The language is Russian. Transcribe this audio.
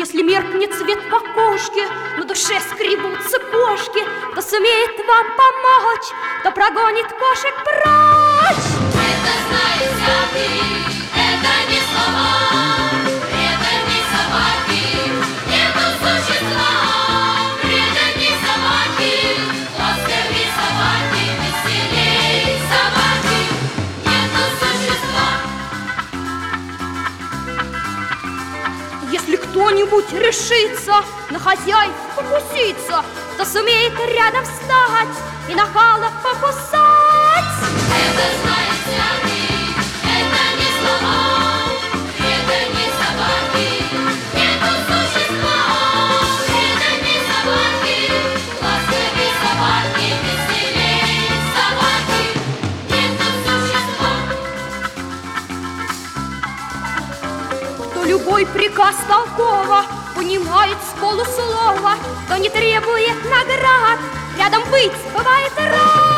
Если меркнет цвет кукушки, на душе скребутся кошки, кто сумеет вам помочь, кто прогонит кошек прочь. Это знает всякий, это не слова, преданней собаки, нету существа, преданней собаки, ласковей собаки, веселей собаки, нету существа. Если кто-нибудь решится на хозяев покуситься, кто сумеет рядом встать и нахала покусать. Это знает всякий, это не слова, преданней собаки, нету существа, преданней собаки, ласковей собаки, веселей собаки, нету существа. Кто любой приказ толково понимает с полуслова, кто не требует наград, рядом быть бывает рад.